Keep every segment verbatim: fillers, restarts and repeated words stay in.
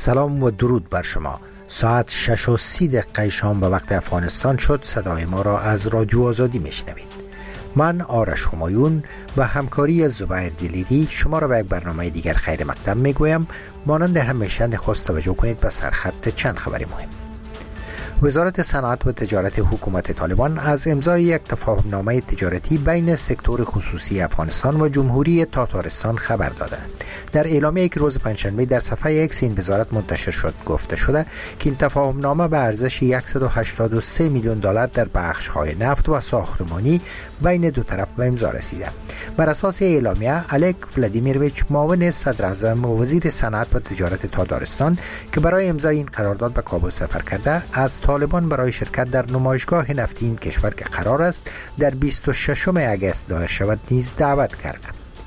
سلام و درود بر شما. ساعت شش و سی دقیقه شام به وقت افغانستان شد. صدای ما را از رادیو آزادی میشنوید. من آرش همایون و همکاری زبیر دلیری شما را به یک برنامه دیگر خیر مقدم میگویم. مانند همیشه نخست توجه کنید به سرخط چند خبر مهم. وزارت صنعت و تجارت حکومت طالبان از امضای یک تفاهمنامه تجارتی بین سکتور خصوصی افغانستان و جمهوری تاتارستان خبر دادند. در اعلامیه‌ای که روز پنجشنبه در صفحه ایکس این وزارت منتشر شد گفته شده که این تفاهمنامه به ارزش صد و هشتاد و سه میلیون دلار در بخش‌های نفت و ساختمانی بین دو طرف به امضا رسیده. بر اساس اعلامیه الک ولادیمیرویچ معاون صدر اعظم و وزیر صنعت و تجارت تاتارستان که برای امضای این قرارداد به کابل سفر کرده از طالبان برای شرکت در نمایشگاه نفتی این کشور که قرار است در بیست و ششم اگست دایر شود نیز دعوت کرده.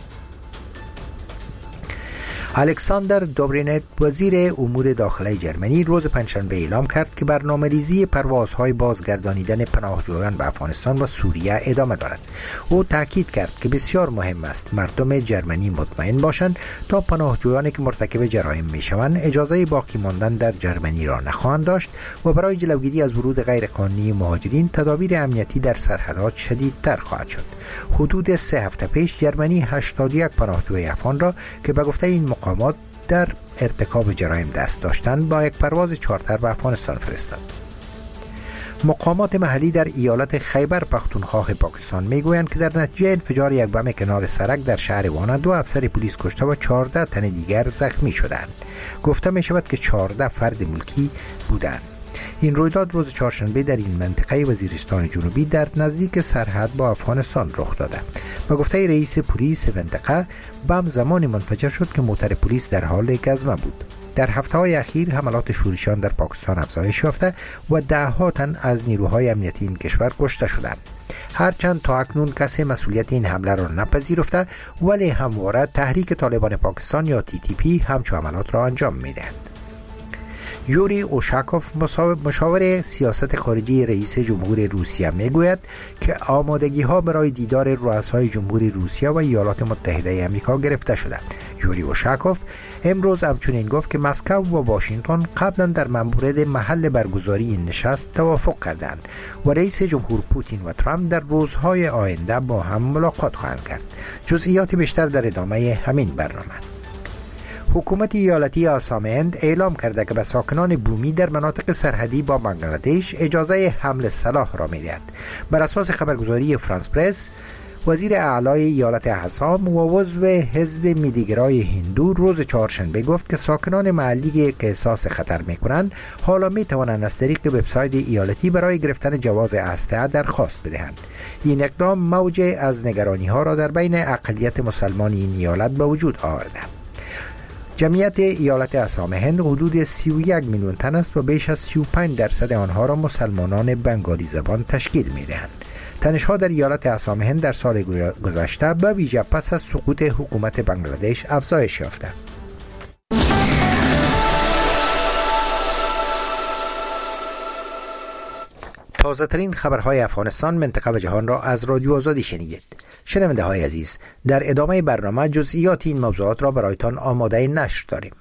الکساندر دوبرینت وزیر امور داخلی جرمنی روز پنجشنبه اعلام کرد که برنامه‌ریزی پروازهای بازگردانیدن پناهجویان به افغانستان و سوریه ادامه دارد. او تاکید کرد که بسیار مهم است مردم جرمنی مطمئن باشند تا پناهجویانی که مرتکب جرایم میشوند اجازه باقی ماندن در جرمنی را نخواهند داشت و برای جلوگیری از ورود غیرقانونی مهاجرین تدابیر امنیتی در سرحدات شدیدتر خواهد شد. حدود سه هفته پیش جرمنی هشتاد و یک پناهجوی افغان را که به گفته این مقامات در ارتکاب جرایم دست داشتند با یک پرواز چارتر به افغانستان فرستاد. مقامات محلی در ایالت خیبر پختونخوا پاکستان میگویند که در نتیجه انفجار یک بم کنار سرک در شهر وانا دو افسر پلیس کشته و چهارده تن دیگر زخمی شدند. گفته می شود که چهارده فرد ملکی بودند. این رویداد روز چهارشنبه در این منطقه وزیرستان جنوبی در نزدیک سرحد با افغانستان رخ داده. به گفته رئیس پلیس منطقه بم زمانی منفجر شد که موتر پلیس در حال گزمه بود. در هفته‌های اخیر حملات شورشیان در پاکستان افزایش یافته و ده‌ها تن از نیروهای امنیتی این کشور کشته شدند. هرچند تا اکنون کسی مسئولیت این حمله را نپذیرفته ولی همواره تحریک طالبان پاکستان یا تی تی پی همچون حملات را انجام می‌دهد. یوری اوشاکوف مشاور سیاست خارجی رئیس جمهور روسیه میگوید که آمادگی ها برای دیدار رؤسای جمهوری روسیه و ایالات متحده آمریکا گرفته شده. یوری اوشاکوف امروز همچنین گفت که مسکو و واشنگتن قبلا در مورد محل برگزاری این نشست توافق کردند و رئیس جمهور پوتین و ترامپ در روزهای آینده با هم ملاقات خواهند کرد. جزئیات بیشتر در ادامه همین برنامه. حکومت ایالتی آسام هند اعلام کرده که به ساکنان بومی در مناطق سرحدی با بنگلادش اجازه حمل سلاح را می‌دهد. بر اساس خبرگزاری فرانس پرس، وزیر اعلای ایالت آسام و عضو حزب میلیگرای هندو روز چهارشنبه گفت که ساکنان محلی که احساس خطر می‌کنند حالا می‌توانند از طریق وبسایت ایالتی برای گرفتن جواز اسلحه درخواست بدهند. این اقدام موج از نگرانی‌ها را در بین اقلیت مسلمان این ایالت به وجود آورده. جمعیت ایالت آسام هند حدود سی و یک میلیون تن است و بیش از سی و پنج درصد آنها را مسلمانان بنگالی زبان تشکیل می‌دهند. تنش‌ها در ایالت آسام هند در سال گذشته به ویژه پس از سقوط حکومت بنگلادش افزایش یافته. تازه ترین خبرهای افغانستان، منطقه و جهان را از رادیو آزادی شنیدید. شنونده های عزیز، در ادامه برنامه جزئیات این موضوعات را برایتان آماده نشر داریم.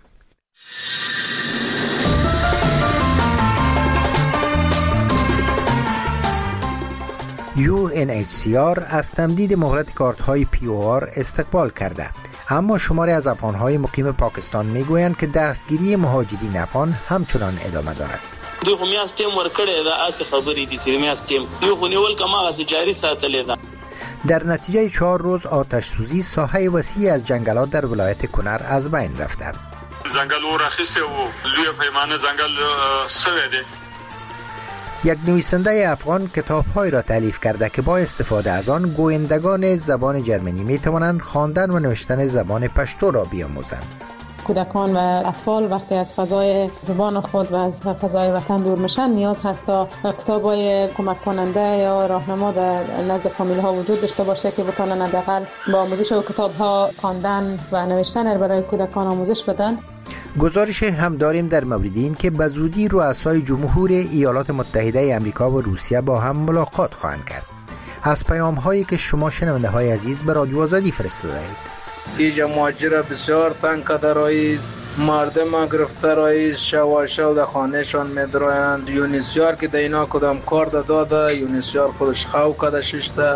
یو ان اچ سی آر از تمدید مهلت کارت‌های پی او آر استقبال کرده، اما شماری از افغان‌های مقیم پاکستان می‌گویند که دستگیری مهاجرین افغان همچنان ادامه دارد. دوی خو میاس ټیم ورکړی دا اسې خبرې دي چې میاس ټیم دوی خو نیول کما غسی جاری ساتلې ده. در نتیجه چهار روز آتش سوزی ساحه وسیعی از جنگلات در ولایت کنر از بین رفته. جنگل ورخیسته و لوی پیمانه جنگل سویده. یک نویسنده افغان کتاب‌های را تالیف کرده که با استفاده از آن گویندگان زبان جرمنی می‌توانند خواندن و نوشتن زبان پشتو را بیاموزند. کودکان و اطفال وقتی از فضای زبان خود و از فضای وطن دور میشن نیاز هست تا کتاب‌های کمک کننده یا راهنما در نزد فامیل‌ها وجود داشته باشه که بتونن حداقل با آموزش و کتاب‌ها خواندن و نوشتن برای کودکان آموزش بدن. گزارش هم داریم در مورد این که به زودی رؤسای جمهور ایالات متحده آمریکا و روسیه با هم ملاقات خواهند کرد. از پیام‌هایی که شما شنونده‌های عزیز به رادیو آزادی فرستادید. اینجا مهاجر بسیار تنگ کرده رئیس، مردم گرفته رئیس شو شو در خانهشان میدرایند. یونیسیار که در اینا کدام کار داده، یونیسیار خودش خو کده ششته.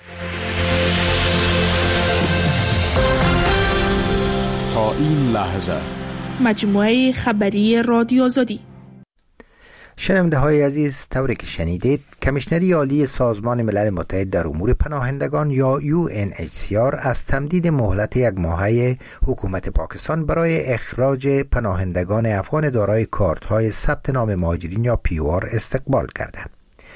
تا این لحظه مجموعه خبری رادیو آزادی. شنونده های عزیز، طوری که شنیدید، کمیشنری عالی سازمان ملل متحد در امور پناهندگان یا یو ان اچ سی آر از تمدید مهلت یک ماهه حکومت پاکستان برای اخراج پناهندگان افغان دارای کارت‌های ثبت نام مهاجرین یا پی او آر استقبال کردند.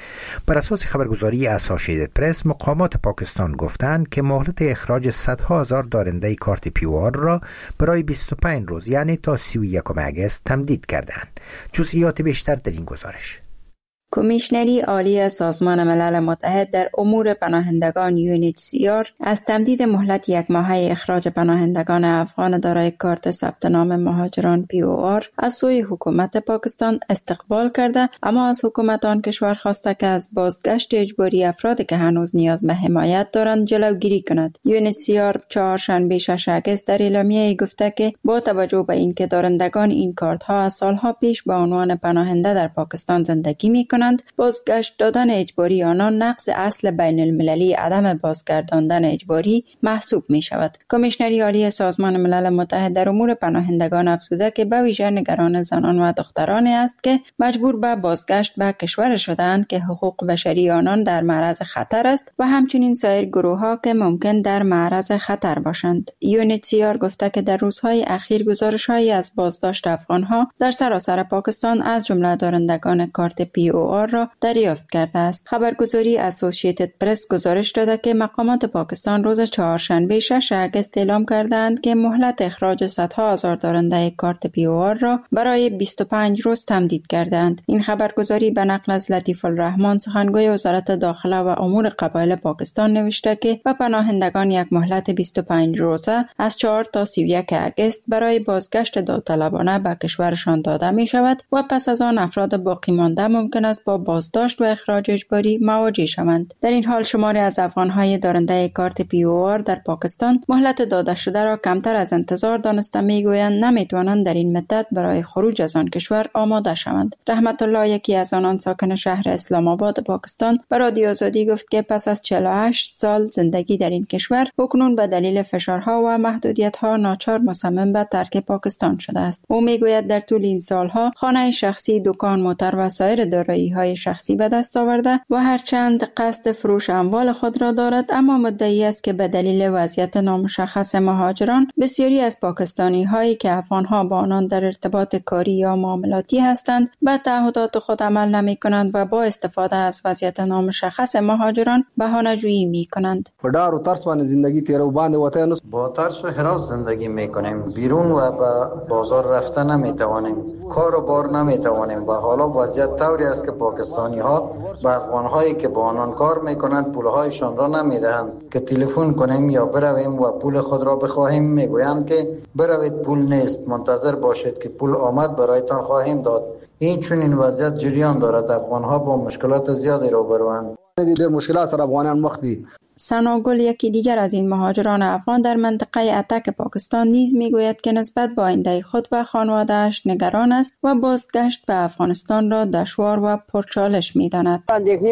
بر اساس خبرگزاری اسوسییتد پرس، مقامات پاکستان گفتند که مهلت اخراج صدها هزار دارنده کارت پی او آر را برای بیست و پنج روز یعنی تا سی و یکم اگست تمدید کردند. جزئیات بیشتر در این گزارش. کمیشنری عالی سازمان ملل متحد در امور پناهندگان یو ان اچ سی آر از تمدید مهلت یک ماهه اخراج پناهندگان افغان دارای کارت ثبت نام مهاجران پی او آر از سوی حکومت پاکستان استقبال کرده، اما از حکومت آن کشور خواسته که از بازگشت اجباری افرادی که هنوز نیاز به حمایت دارند جلوگیری کند. یو ان اچ سی آر چهارشنبه شش اگست در اعلامیه گفته که با توجه به اینکه دارندگان این کارت ها از سالها پیش به عنوان پناهنده در پاکستان زندگی می‌کنند، بازگشت دادن اجباری آنان نقض اصل بین المللی عدم بازگرداندن اجباری محسوب می شود. کمیشنری عالی سازمان ملل متحد در امور پناهندگان افزوده که به ویژه نگران زنان و دخترانی است که مجبور به بازگشت به کشور شدند که حقوق بشری آنان در معرض خطر است و همچنین سایر گروه ها که ممکن در معرض خطر باشند. یو ان اچ سی آر گفته که در روزهای اخیر گزارش‌هایی از بازداشت افغان‌ها در سراسر پاکستان از جمله دارندگان کارت پی او آر را دریافت کرده است. خبرگزاری اسوسییتد پرس گزارش داده که مقامات پاکستان روز چهارشنبه شش اگست اعلام کردند که مهلت اخراج صدها هزار دارنده کارت پی او آر را برای بیست و پنج روز تمدید کردند. این خبرگزاری به نقل از لطیف الرحمن سخنگوی وزارت داخله و امور قبایل پاکستان نوشته که به پناهندگان یک مهلت بیست و پنج روزه از چهار تا سی و یک اگست برای بازگشت داوطلبانه به کشورشان داده می شود و پس از آن افراد باقی مانده ممکن است با بازداشت و اخراج اجباری مواجه شوند. در این حال شماری از افغان‌های دارنده کارت پی او آر در پاکستان مهلت داده شده را کمتر از انتظار دانسته میگویند نمیتوانند در این مدت برای خروج از آن کشور آماده شوند. رحمت الله، یکی از آنان ساکن شهر اسلام آباد پاکستان، به رادیو آزادی گفت که پس از چهل و هشت سال زندگی در این کشور اکنون به دلیل فشارها و محدودیت‌ها ناچار مصمم به ترک پاکستان شده است. او میگوید در طول این سالها خانه شخصی، دکان، موتر و سایر دارایی‌های شخصی به دست آورده و هرچند قصد فروش اموال خود را دارد، اما مدعی است که به دلیل وضعیت نامشخص مهاجران بسیاری از پاکستانی هایی که افغانها با آنان در ارتباط کاری یا معاملاتی هستند به تعهدات خود عمل نمی کنند و با استفاده از وضعیت نامشخص مهاجران بهانه‌جویی می کنند. با ډار و ترس باندې زندگی تیرو باندې وته با ترس و هراس زندگی می کنیم. بیرون و به بازار رفتن نمی توانیم. کار و بار نمی توانیم و حالا وضعیت طوری است که پاکستانی ها به افغان هایی که با آنان کار میکنند پول هایشان را نمیدهند که تلفن کنیم یا برویم و پول خود را بخواهیم میگویند که بروید پول نیست، منتظر باشید که پول آمد برایتان خواهیم داد. این چون این وضعیت جریان دارد. افغان ها با مشکلات زیادی روبروند. ډېر مشکلات سره افغانان مخ دي. ثنا گل، یکی دیگر از این مهاجران افغان در منطقه اتک پاکستان، نیز میگوید که نسبت به آینده خود و خانواده‌اش نگران است و بازگشت به افغانستان را دشوار و پرچالش می‌داند.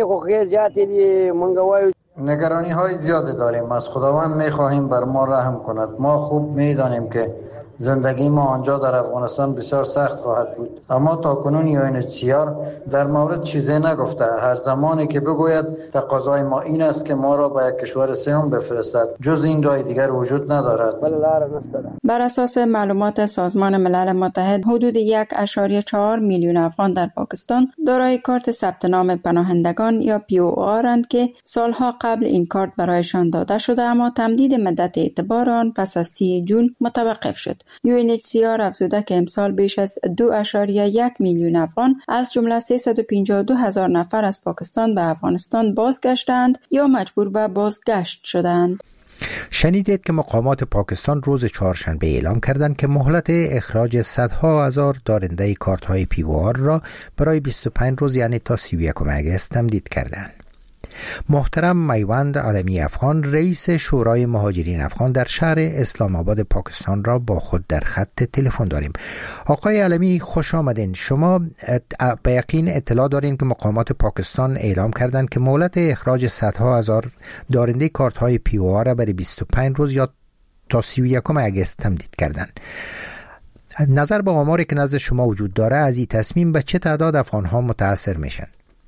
نگرانی های زیادی داریم. از خداوند می‌خواهیم بر ما رحم کند. ما خوب می‌دانیم که زندگی ما آنجا در افغانستان بسیار سخت خواهد بود، اما تا کنون یو ان اچ سی آر در مورد چیزی نگفته. هر زمانی که بگوید تقاضای ما این است که ما را به یک کشور سوم بفرستد، جز این راه دیگر وجود ندارد. بر اساس معلومات سازمان ملل متحد، حدود یک ممیز چهار میلیون افغان در پاکستان دارای کارت ثبت نام پناهندگان یا پی او آرند که سالها قبل این کارت برایشان داده شده، اما تمدید مدت اعتبار آن پس از سی جون متوقف شد. یو ان اچ سی آر افزوده که امسال بیش از دو ممیز یک میلیون افغان از جمله سیصد و پنجاه و دو هزار نفر از پاکستان به افغانستان بازگشتند یا مجبور به بازگشت شدند. شنیدید که مقامات پاکستان روز چهارشنبه اعلام کردند که مهلت اخراج صدها هزار دارنده کارت های پی او آر را برای بیست و پنج روز یعنی تا سی و یکم اگست تمدید کردند. محترم میوند عالمی افغان رئیس شورای مهاجرین افغان در شهر اسلام آباد پاکستان را با خود در خط تلفن داریم. آقای عالمی خوش آمدین. شما به یقین اطلاع دارین که مقامات پاکستان اعلام کردند که مهلت اخراج صدها هزار دارنده کارت های پی او آر را برای بیست و پنج روز یا تا سی و یکم اگست تمدید کردند. نظر به آماری که نزد شما وجود داره از این تصمیم به چه تعداد افغان ها متاثر میشن؟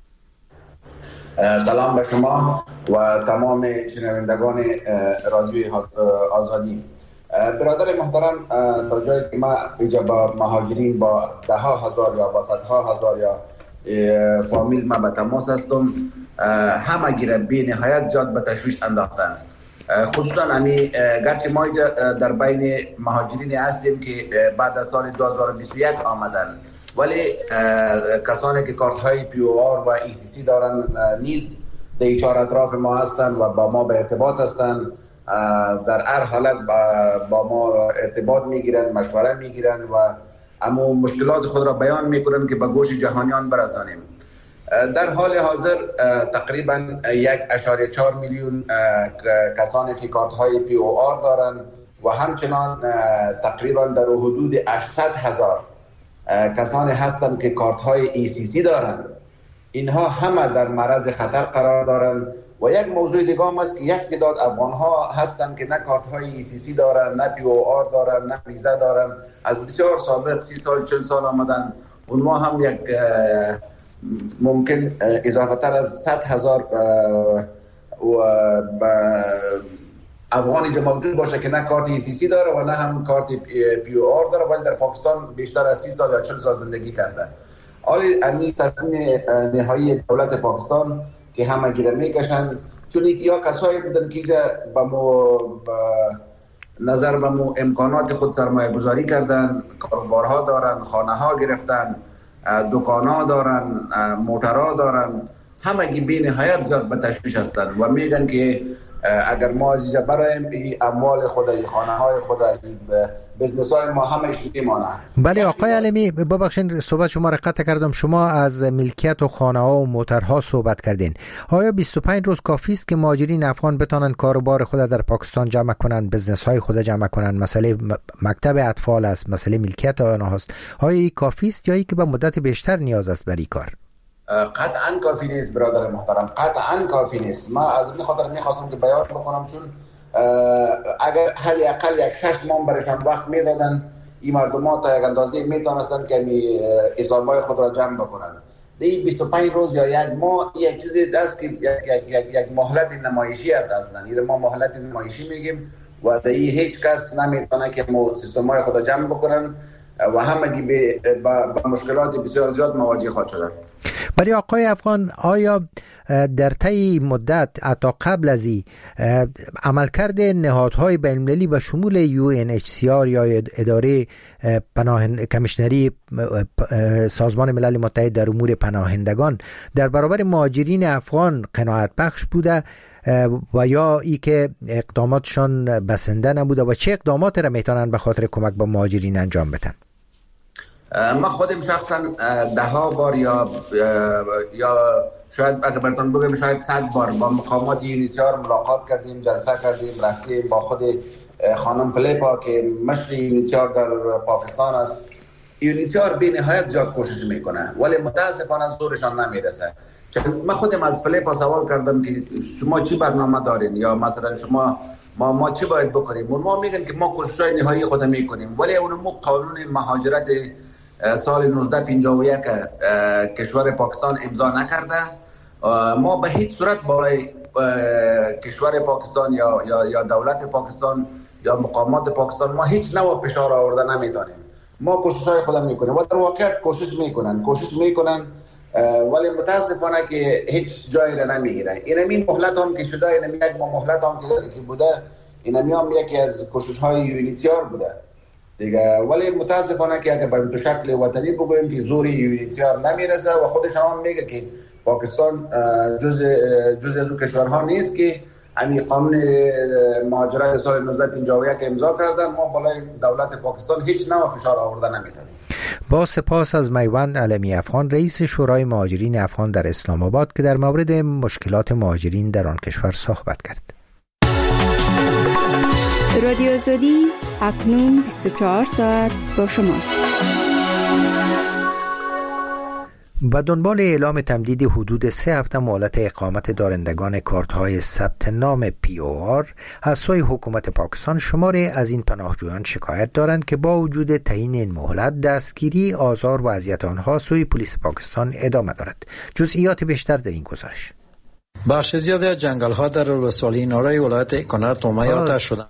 سلام به شما و تمام شنوندگان رادیوی آزادی. برادر محترم، تا جایی که ما اینجا با مهاجرین با ده ها هزار یا با صدها هزار یا فامیل ما به تماس هستم، همه گیره بی نهایت زیاد به تشویش انداختن. خصوصا امی گرچه ما اینجا در بین مهاجرین هستیم که بعد از سال دو هزار و بیست و یک آمدن، ولی کسانی که کارت های پی او آر و ای سی سی دارن نیز در چهار اطراف ما هستن و با ما به ارتباط هستن. در هر حالت با ما ارتباط میگیرن، مشوره میگیرن و اما مشکلات خود را بیان میکنن که به گوش جهانیان برسانیم. در حال حاضر تقریبا یک اشاره چهار میلیون کسانی که کارت های پی او آر دارن و همچنان تقریبا در حدود هشتصد هزار کسانی هستند که کارت های ای سی سی دارند. اینها همه در معرض خطر قرار دارند و یک موضوع دیگه هم است که یک تعداد افغان ها هستند که نه کارت های ای سی سی دارند، نه پی او آر دارند، نه ویزا دارند. از بسیار سابق سی سال چل سال آمدن. اونها هم یک ممکن اضافه تر از صد هزار افغانی موجود باشه که نه کارت ای سی سی داره و نه هم کارت پی او آر داره، ولی در پاکستان بیشتر از سی سال یا چل سال زندگی کرده. حالی امی تصمیم نهایی دولت پاکستان که همه گیره میکشند، چون یا کسایی بودن که با مو نظر به مو امکانات خود سرمایه گذاری کردن، کاروبارها دارن، خانه ها گرفتن، دکان ها دارن، موترها دارن، همه گی بی نهایت زیاد به تشویش هستن و میگن که اگر ما از اینجا برایم اموال خود، خانه های خود، بزنس های ما همش میمانه. بله آقای عالمی، ببخشید صحبت شما را قطع کردم. شما از ملکیت و خانه ها و موترها صحبت کردین. آیا بیست و پنج روز کافی است که مهاجرین افغان بتانن کاروبار خود در پاکستان جمع کنن، بزنس های خود جمع کنن؟ مسئله مکتب اطفال است، مسئله ملکیت آنها است. آیا این کافی است یا ای که به مدت بیشتر نیاز است برای کار؟ قطعا کافی نیست برادر محترم، قطعا کافی نیست. ما از این خاطر میخواستم که بیان بکنم، چون اگر حدی اقل یک شش ماه برشان وقت میدادن، این مردم ها تا یک اندازه میتونستن که حسابای خود را جمع بکنن. دی بیست و پنج روز یا یک ماه یک چیزی است که یک یک یک مهلت نمایشی است. اصلا این ما مهلت نمایشی میگیم و دی هیچ کس نمیتونه که سیستمای خود را جمع بکنن و همگی به با مشکلات بسیار زیاد مواجه خواهد شدن. برای آقای افغان، آیا در طی مدت حتی قبل از این عملکرد نهادهای بین‌المللی به شمول یو ان اچ سی آر یا اداره پناه کمیشنری سازمان ملل متحد در امور پناهندگان در برابر مهاجرین افغان قناعت بخش بوده و یا ای که اقداماتشان بسنده نبوده و چه اقدامات را میتونن به خاطر کمک به مهاجرین انجام بدن؟ ما خودم شخصا ده ها بار یا یا شاید اگر براتون بگم شاید صد بار با مقامات یونیسیار ملاقات کردیم، جلسه کردیم، رفتیم با خود خانم فلیپا که مشر یونیسیار در پاکستان است. یونیسیار بی نهایت زیاد کوشش میکنه ولی متاسفانه زورشان نمیرسه. من خودم از فلیپا سوال کردم که شما چی برنامه دارین یا مثلا شما ما ما چی باید بکنیم؟ ما میگن که ما کوشش‌های نهایی خود میکنیم ولی اونم قانون مهاجرت سال نوزده پنجاه و یک کشور پاکستان امضا نکرده. ما به هیچ صورت برای کشور پاکستان یا یا یا دولت پاکستان یا مقامات پاکستان ما هیچ نوع فشار آورده نمیدانیم. ما کوشش‌های خود میکنیم و در واقع کوشش میکنن کوشش میکنن ولی متاسفانه که هیچ جایی را نمیگیره. اینمی مهلت هم که شده، اینمی یک مهلت هم که بوده، اینمی هم یکی از کوشش‌های یونیسیار بوده دیگه. ولی متاسفانه که اگر به شکل وطنی بگوییم که زوری یونیسیار نمیرسه و خودشان هم میگه که پاکستان جز جز از اون کشورها نیست که همین قانون مهاجرت سال نوزده پنجاه و یک امضا کردن، ما بالای دولت پاکستان هیچ نوع فشار آورده نمیتونیم. با سپاس از میوند علمی افغان، رئیس شورای مهاجرین افغان در اسلام آباد که در مورد مشکلات مهاجرین در آن کشور صحبت کرد. رادیو آزادی اکنون بیست و چهار ساعت با شماست. به دنبال اعلام تمدید حدود سه هفته مهلت اقامت دارندگان کارت‌های ثبت نام پی او آر از سوی حکومت پاکستان، شماری از این پناهجویان شکایت دارند که با وجود تعیین این مهلت، دستگیری، آزار و اذیت آنها سوی پلیس پاکستان ادامه دارد. جزئیات بیشتر در این گزارش. بخش زیادی از جنگل‌ها در ولسوالی نارای ولایت کنر تومه آتش شدند.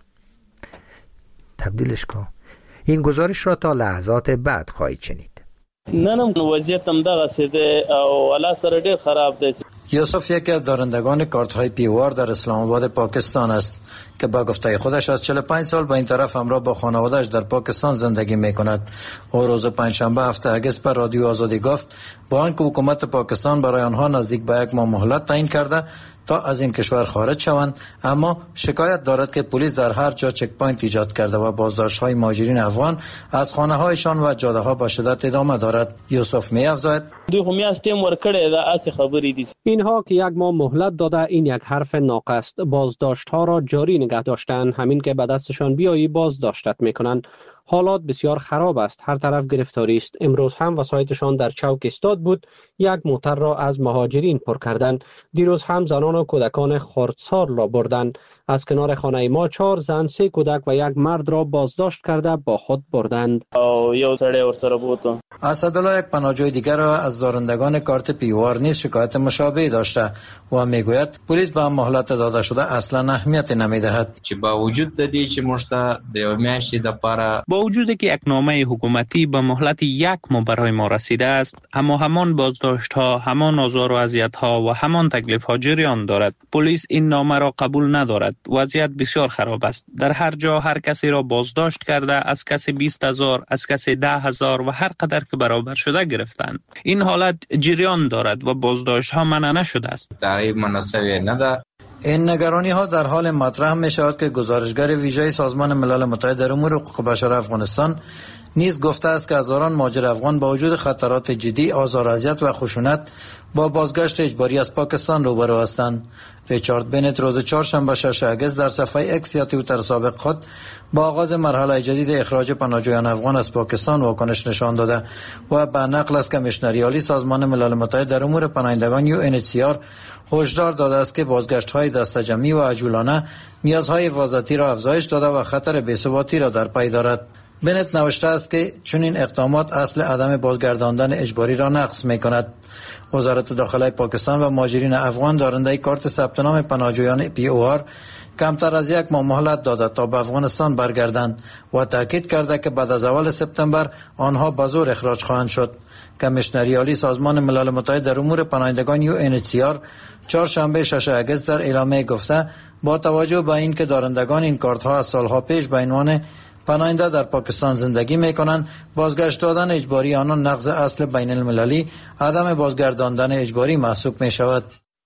تبدیلش کن. این گزارش را تا لحظات بعد خواهید شنید. نه نه وضعیت هم دغه سده او الله سره ډیر خراب دی. یوسف یکی از دارندگان کارت های پی او آر در اسلام آباد پاکستان است که با گفته خودش از چهل و پنج سال به این طرف همراه با خانواده‌اش در پاکستان زندگی می‌کند. او روز پنجشنبه هفته اگست بر رادیو آزادی گفت با آنکه حکومت پاکستان برای آنها نزدیک به یک ماه مهلت تعیین کرده تا از این کشور خارج شوند، اما شکایت دارد که پلیس در هر جا چک پوینت ایجاد کرده و بازداشت‌های مهاجرین افغان از خانه‌هایشان و جاده‌ها با شدت ادامه دارد. یوسف می‌افزاید دوی خو میاس ټیم ورکړی دا اسی خبرې دي. اینها که یک ماه مهلت داده این یک حرف ناقص است. بازداشت‌ها را جاری نگه داشتن، همین که به دستشان بیایی بازداشتت می‌کنند. حالات بسیار خراب است، هر طرف گرفتاری است. امروز هم وسایتشان در چوک استاد بود، یک موتر را از مهاجرین پر کردند. دیروز هم زنان و کودکان خردسال را بردند. از کنار خانه ما چهار زن، سه کودک و یک مرد را بازداشت کرده با خود بردند. او یو سړی ورسره بوته. اسدالله یک پناهجوی دیگر را از دارندگان کارت پی او آر نیز شکایت مشابه داشته و میگوید پلیس به مهلت داده شده اصلا اهمیت نمیدهد. چې با وجود د دې چې مشته د یو میاشتې د پاره با وجود که یک نامه حکومتی به مهلت یک ماه برای ما رسیده است، اما همان بازداشت ها، همان آزار و اذیت ها و همان تکلیف ها جریان دارد. پلیس این نامه را قبول ندارد. وضعیت بسیار خراب است. در هر جا هر کسی را بازداشت کرده، از کسی بیست هزار، از کسی ده هزار و هر قدر که برابر شده گرفتند. این حالت جریان دارد و بازداشت ها منع نشده است. تعریف مناسبی ندارد. این نگرانی ها در حال مطرح می شود که گزارشگر ویژه سازمان ملل متحد در امور حقوق بشر افغانستان نیز گفته است که هزاران مهاجر افغان با وجود خطرات جدی، آزار و اذیت و خشونت با بازگشت اجباری از پاکستان روبرو هستند. ریچارد بنت روز چهارشنبه شش اگست در صفحه اکس یا توییتر سابق خود با آغاز مرحله جدید اخراج پناهجویان افغان از پاکستان واکنش نشان داده و به نقل از کمیشنر عالی سازمان ملل متحد در امور پناهندگان یو ان اچ سی آر هشدار داده است که بازگشت‌های دسته‌جمعی و عجولانه نیازهای حفاظتی را افزایش داده و خطر بی‌ثباتی را در پی دارد. بنت نوشته است که چون این اقدامات اصل عدم بازگرداندن اجباری را نقض می‌کند. وزارت داخله پاکستان و مهاجرین افغان دارنده کارت ثبت نام پناهجویان پی او آر کمتر از یک ماه مهلت داده تا به افغانستان برگردند و تاکید کرده که بعد از اول سپتامبر آنها به زور اخراج خواهند شد. کمیشنر عالی سازمان ملل متحد در امور پناهندگان یو ان اچ سی آر چهارشنبه شش اگست در اعلامیه گفته با توجه به اینکه دارندگان این کارت ها از سالها پیش به عنوان پناهنده در پاکستان زندگی میکنند، بازگشت دادن اجباری آنان نقض اصل بین المللی عدم بازگرداندن اجباری محسوب می شود.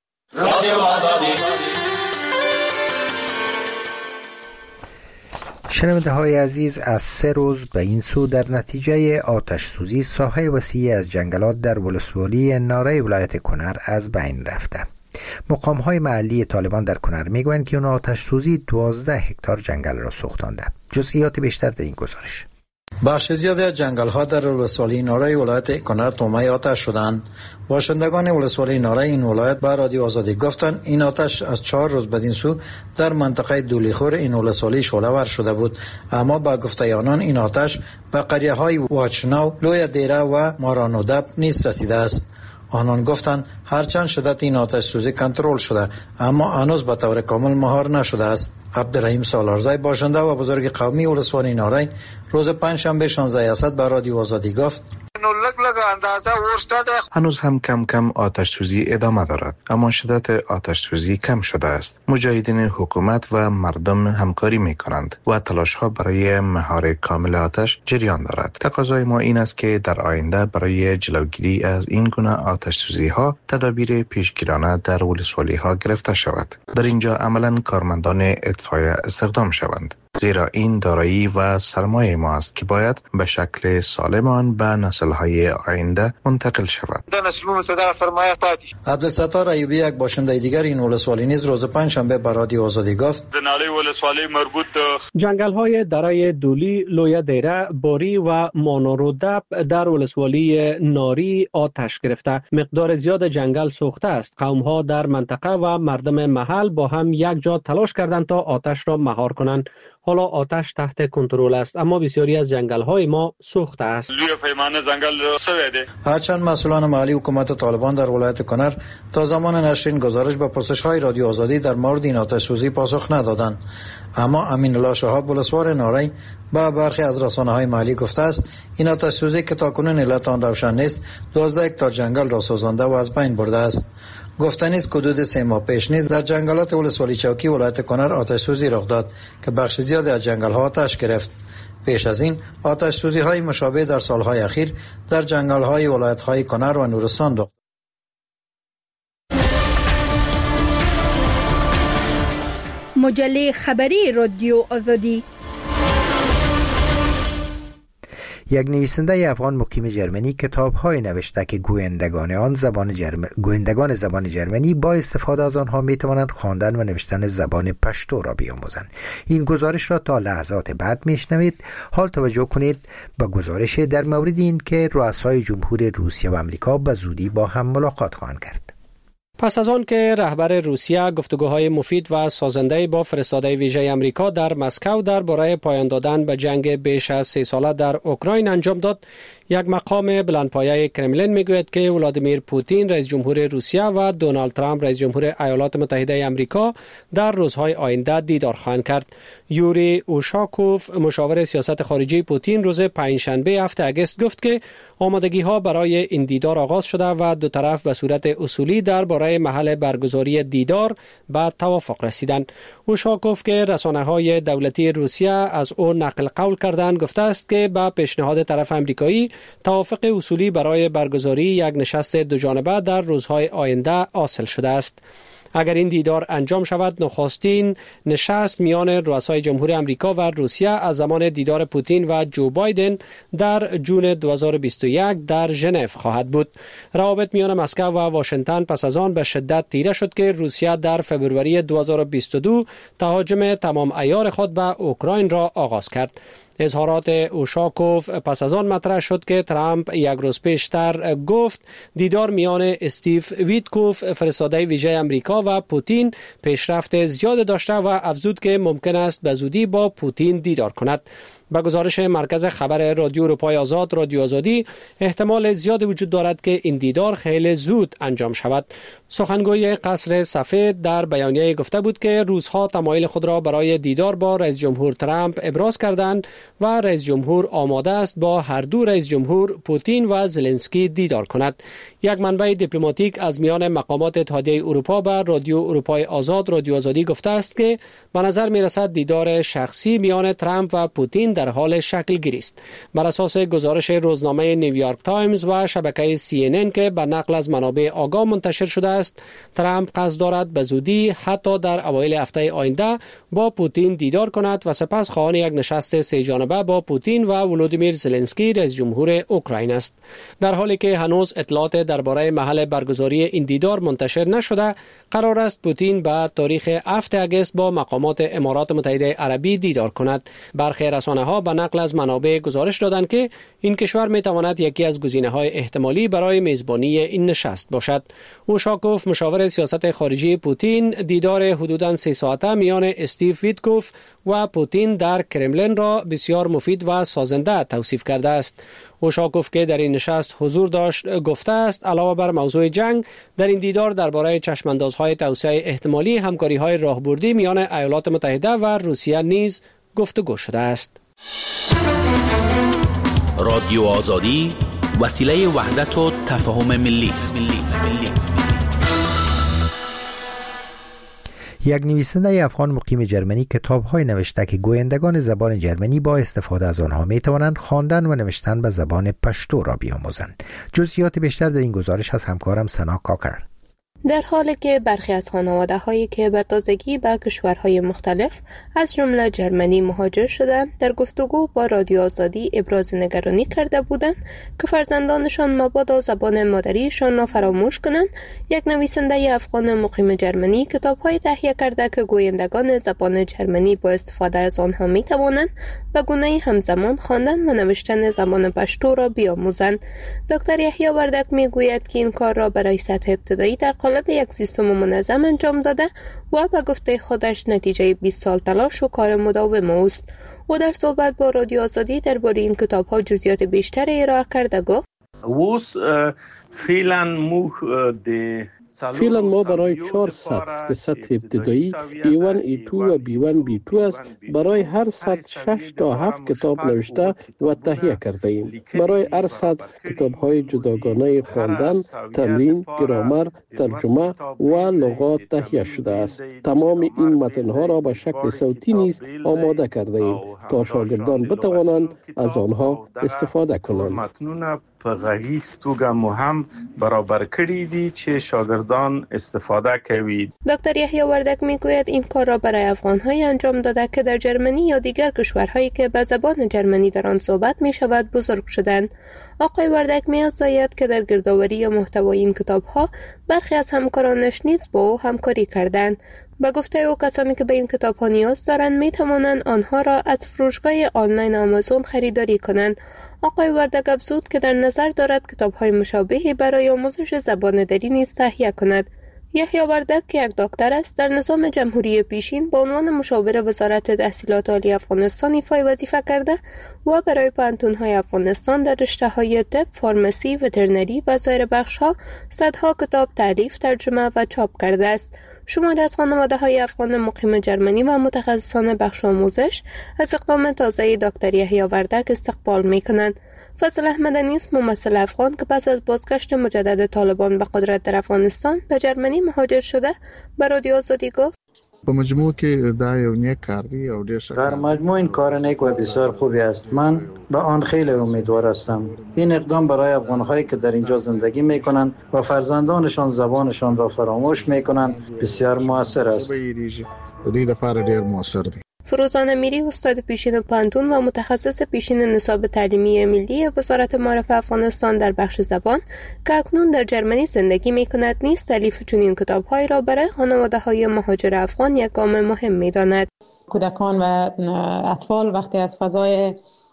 شنونده های عزیز، از سه روز به این سو در نتیجه آتش سوزی ساحه وسیعی از جنگلات در ولسوالی نارای ولایت کنر از بین رفته. مقام های محلی طالبان در کنر میگویند که اون آتش سوزی دوازده هکتار جنگل را سوختانده. جزئیات بیشتر در این گزارش. بخش زیادی از جنگل ها در ولسوالی نارای ولایت کنر تومه آتش شدند. باشندگان ولسوالی نارای این ولایت به رادیو آزادی گفتند این آتش از چهار روز بدین سو در منطقه دولیخور این ولسوالی شعله‌ور شده بود، اما با گفته آنان این آتش به قریه های واچناو، لوی دیره و مارانودب نیز رسیده است. آنان گفتند هرچند شدت این آتش سوزی کنترل شده، اما هنوز به طور کامل مهار نشده است. عبدالرحیم سالارزی باشنده و بزرگ قومی ولسوالی نارای روز پنجشنبه شانزده اسد به رادیو آزادی گفت نو لگ لگ اندازه ورشته ده. هنوز هم کم کم آتش سوزی ادامه دارد، اما شدت آتش سوزی کم شده است. مجاهدین حکومت و مردم همکاری می کنند و تلاش ها برای مهار کامل آتش جریان دارد. تقاضای ما این است که در آینده برای جلوگیری از این گونه آتش سوزی ها تدابیر پیشگیرانه در ولسوالی ها گرفته شود. در اینجا عملا کارمندان اطفایه استخدام شوند، زیرا این دارایی و سرمایه ما است که باید به شکل سالم آن به نسل‌های آینده منتقل شود. عبدالستار ایوبی، یک باشنده دیگر این ولسوالی نیز روز پنجشنبه به رادیو آزادی گفت دنالی ولسوالی مربوط جنگل‌های درای دولی، لویه دیره، باری و مانورودب در ولسوالی ناری آتش گرفته. مقدار زیاد جنگل سوخته است. قوم‌ها در منطقه و مردم محل با هم یک جا تلاش کردند تا آتش را مهار کنند. حالا آتش تحت کنترل است، اما بسیاری از جنگل‌های ما سوخته است. لوی پیمانه جنگل سویده. هرچند مسئولان محلی حکومت طالبان در ولایت کنر تا زمان نشر این گزارش به پرسش‌های رادیو آزادی در مورد این آتش سوزی پاسخ ندادند، اما امین الله شهاب ولسوار ناری با برخی از رسانه‌های محلی گفته است این آتش سوزی که تاکنون علت آن روشن نیست، دوازده هکتار جنگل را سوزانده و از بین برده است. گفتنی است حدود سه ماه پیش نیز در جنگلات ولسوالی چوکی ولایت کنر آتش سوزی رخ داد که بخش زیادی از جنگل‌ها آتش گرفت. پیش از این آتش سوزی‌های مشابه در سال‌های اخیر در جنگل‌های ولایت‌های کنر و نورستان رخ. مجله خبری رادیو آزادی. یک نویسنده افغان مقیم جرمنی کتاب‌های نوشته که گویندگان آن زبان جرم... گویندگان زبان جرمنی با استفاده از آنها می‌توانند خواندن و نوشتن زبان پشتو را بیاموزند. این گزارش را تا لحظات بعد میشنوید. حال توجه کنید به گزارش در مورد این که رؤسای جمهور روسیه و آمریکا به زودی با هم ملاقات خواهند کرد. پس از آن که رهبر روسیه گفتگوهای مفید و سازنده با فرستاده ویژه آمریکا در مسکو درباره پایان دادن به جنگ بیش از سه ساله در اوکراین انجام داد، یک مقام بلندپایه کرملین میگوید که ولادیمیر پوتین رئیس جمهور روسیه و دونالد ترامپ رئیس جمهور ایالات متحده آمریکا در روزهای آینده دیدار خواهند کرد. یوری اوشاکوف، مشاور سیاست خارجی پوتین، روز پنجشنبه هفت اگست گفت که آمادگی ها برای این دیدار آغاز شده و دو طرف به صورت اصولی درباره محل برگزاری دیدار به توافق رسیدند. اوشاکوف که رسانه‌های دولتی روسیه از او نقل قول کردند گفته است که با پیشنهاد طرف آمریکایی توافق اصولی برای برگزاری یک نشست دو جانبه در روزهای آینده حاصل شده است. اگر این دیدار انجام شود، نخستین نشست میان رؤسای جمهور آمریکا و روسیه از زمان دیدار پوتین و جو بایدن در جون دو هزار و بیست و یک در ژنو خواهد بود. روابط میان مسکو و واشنگتن پس از آن به شدت تیره شد که روسیه در فوریه دو هزار و بیست و دو تهاجم تمام عیار خود به اوکراین را آغاز کرد. اظهارات اوشاکوف پس از آن مطرح شد که ترامپ یک روز پیشتر گفت دیدار میان استیو ویتکوف فرستاده ویژه آمریکا و پوتین پیشرفت زیاد داشته و افزود که ممکن است به زودی با پوتین دیدار کند. با گزارش مرکز خبر رادیو اروپای آزاد رادیو آزادی، احتمال زیاد وجود دارد که این دیدار خیلی زود انجام شود. سخنگوی قصر سفید در بیانیه گفته بود که روس‌ها تمایل خود را برای دیدار با رئیس جمهور ترامپ ابراز کردند و رئیس جمهور آماده است با هر دو رئیس جمهور پوتین و زلنسکی دیدار کند. یک منبع دیپلماتیک از میان مقامات اتحادیه اروپا به رادیو اروپای آزاد رادیو آزادی گفته است که به نظر می‌رسد دیدار شخصی میان ترامپ و پوتین در حال شکل گیری است. بر اساس گزارش روزنامه نیویورک تایمز و شبکه سی ان ان که به نقل از منابع آگاه منتشر شده است، ترامپ قصد دارد به زودی حتی در اوایل هفته آینده با پوتین دیدار کند و سپس خواهان یک نشست سه جانبه با پوتین و ولودیمیر زلنسکی رئیس جمهور اوکراین است. در حالی که هنوز اطلاعات درباره محل برگزاری این دیدار منتشر نشده، قرار است پوتین به تاریخ هفت اگست با مقامات امارات متحده عربی دیدار کند. برخی رسانه‌ها به نقل از منابع گزارش دادند که این کشور میتواند یکی از گزینه‌های احتمالی برای میزبانی این نشست باشد. اوشاکوف، مشاور سیاست خارجی پوتین، دیدار حدوداً سه ساعته میان استیو ویتکوف و پوتین در کرملین را بسیار مفید و سازنده توصیف کرده است. اوشاکوف که در این نشست حضور داشت گفته است علاوه بر موضوع جنگ، در این دیدار درباره چشماندازهای توسعه احتمالی همکاری‌های راهبردی میان ایالات متحده و روسیه نیز گفتگو شده است. رادیو آزادی وسیله وحدت و تفاهم ملی است. یک نویسنده افغان مقیم جرمنی کتاب‌های نوشته که گویندگان زبان جرمنی با استفاده از آنها می‌توانند خواندن و نوشتن به زبان پشتو را بیاموزند. جزئیات بیشتر در این گزارش از همکارم سنا کاکر. در حالی که برخی از خانواده‌هایی که به تازگی به کشورهای مختلف از جمله جرمنی مهاجر شدند، در گفتگو با رادیو آزادی ابراز نگرانی کرده بودند که فرزندانشان مبادا زبان مادریشان را فراموش کنند، یک نویسنده افغان مقیم جرمنی کتاب‌های تهیه کرده که گویندگان زبان جرمنی با استفاده از آنها می‌توانند به گونه همزمان خواندن و نوشتن زبان پشتو را بیاموزند. دکتر یحیی وردک می‌گوید که این کار را برای سطح ابتدایی در قالب یک سیستم منظم انجام داده و به گفته خودش نتیجه بیست سال تلاش و کار مداوم است. او در صحبت با رادیو آزادی درباره این کتاب‌ها جزئیات بیشتری ارائه کرده گفت: فعلا ما برای چهار سطح که سطح ابتدایی ای ون ای تو و بی ون بی تو است، برای هر سطح شش تا هفت کتاب نوشته و تهیه کرده ایم. برای هر سطح کتاب‌های جداگانه خواندن، تمرین، گرامر، ترجمه و لغات تهیه شده است. تمام این متن‌ها را به شکل صوتی نیز آماده کرده ایم تا شاگردان بتوانند از آنها استفاده کنند. په غږیز توګه مو هم برابر کړی دي چې شاگردان استفاده کوي. دکتر یحیی وردک میگوید این کار را برای افغان‌های انجام داده که در جرمنی یا دیگر کشورهایی که به زبان جرمنی در آن صحبت می شود بزرگ شدند. آقای وردک می‌افزاید که در گردآوری یا محتوای این کتاب‌ها برخی از همکارانش نیز با او همکاری کردند. با گفته او کسانی که به این کتاب‌ها نیاز دارند می‌توانند آنها را از فروشگاه آنلاین آمازون خریداری کنند. آقای وردک افزود که در نظر دارد کتاب‌های مشابهی برای آموزش زبان دری نیز تهیه کند. یحیی وردک که یک دکتر است، در نظام جمهوری پیشین به عنوان مشاور وزارت تحصیلات عالی افغانستان ایفای وظیفه کرده و برای پوهنتون‌های افغانستان در رشته‌های طب، فارمسی، وترنری و سایر بخش‌ها صدها کتاب تالیف، ترجمه و چاپ کرده است. شماری از خانواده‌های افغان مقیم جرمنی و متخصصان بخش آموزش از اقدام تازه دکتر یحیی وردک استقبال می‌کنند. فضل احمد انیس، ممثل افغان که پس از بازگشت مجدد طالبان به قدرت در افغانستان به جرمنی مهاجر شده، به رادیو آزادی گفت: په مجموع کې دا یو نیک کار دی او ډیر ښه. در مجموع این کار نیک و بسیار خوبی است. من به آن خیلی امیدوار هستم. این اقدام برای افغان‌هایی که در اینجا زندگی می‌کنند و فرزندانشان زبانشان را فراموش می‌کنند بسیار موثر است. د دې لپاره ډیر موثر دی. فروزان امیری، استاد پیشین پوهنتون و متخصص پیشین نصاب تعلیمی ملی وزارت معارف افغانستان در بخش زبان که اکنون در جرمنی زندگی می‌کند، نیز تالیف چنین کتاب‌هایی را برای خانواده‌های مهاجر افغان یک گام مهم می‌داند. کودکان و اطفال وقتی از فضای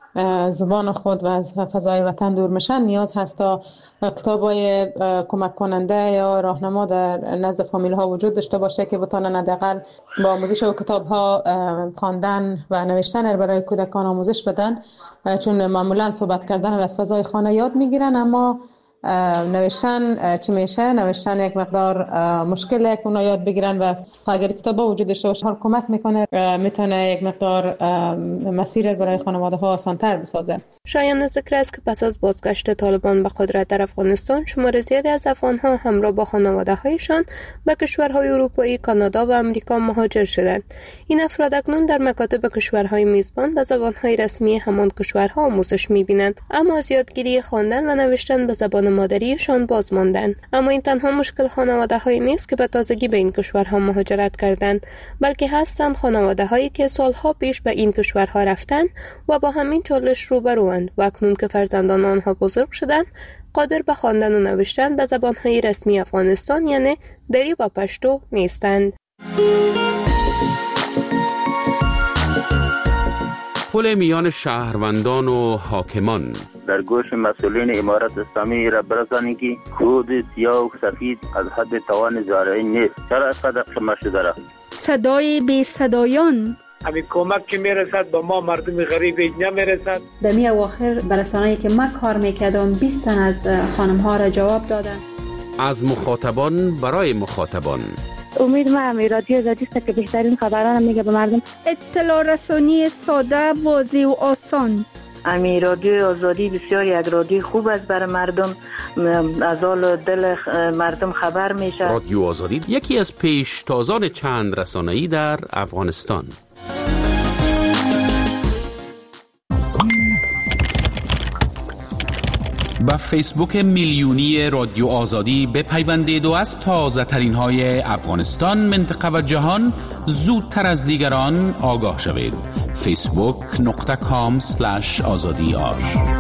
زبان خود و از فضای وطن دور میشن، نیاز هست تا کتاب‌های کمک کننده یا راهنما در نزد فامیل ها وجود داشته باشه که بتونن حداقل با آموزش و کتاب‌ها خواندن و نوشتن برای کودکان آموزش بدن، چون معمولا صحبت کردن از فضای خانه یاد میگیرن، اما نوشتن چی میشه؟ نوشتن یک مقدار مشکله که اونا یاد بگیرن و اگر کتابا وجود داشته باشه حال کمک میکنه، میتونه یک مقدار مسیر برای خانواده ها آسان‌تر بسازه. شایان ذکر است که پس از بازگشت طالبان به قدرت در افغانستان، شمار زیادی از افغان‌ها همراه با خانواده‌هایشان به کشورهای اروپایی، کانادا و آمریکا مهاجر شدند. این افراد اکنون در مکاتب کشورهای میزبان به زبان‌های رسمی همان کشورها آموزش می‌بینند، اما از یادگیری خواندن و نوشتن به زبان مادریشان باز ماندند. اما این تنها مشکل خانواده‌هایی نیست که به تازگی به این کشورها مهاجرت کردند، بلکه هستند خانواده‌هایی که سالها پیش به این کشورها رفتند و با همین چالش روبرو و اکنون که فرزندان آنها بزرگ شدند، قادر به خواندن و نوشتن به زبان‌های رسمی افغانستان یعنی دری و پشتو نیستند. پل میان شهروندان و حاکمان. در گوش مسئولین امارت اسلامی را برسانید که خود سیاه و سفید از حد توان زارعی نیست. چرا اینقدر شما شده را؟ صدای بی صدایان. همین کمک که میرسد به ما مردم غریب اینجا میرسد. در می اواخر برسانه‌ای که ما کار میکردم بیست تن از خانم ها را جواب دادن. از مخاطبان برای مخاطبان. امید ما هم رادیو آزادی است که بهترین خبران میگه به مردم. اطلاع رسانی ساده، واضح و آسان. امی رادیو آزادی بسیار یک رادیو خوب است برای مردم، از حال دل مردم خبر میشه. رادیو آزادی یکی از پیشتازان چند رسانه‌ای در افغانستان. با فیسبوک میلیونی رادیو آزادی بپیوندید و از تازه ترین های افغانستان، منطقه و جهان زودتر از دیگران آگاه شوید. فیسبوک نقطه کام سلش آزادی آر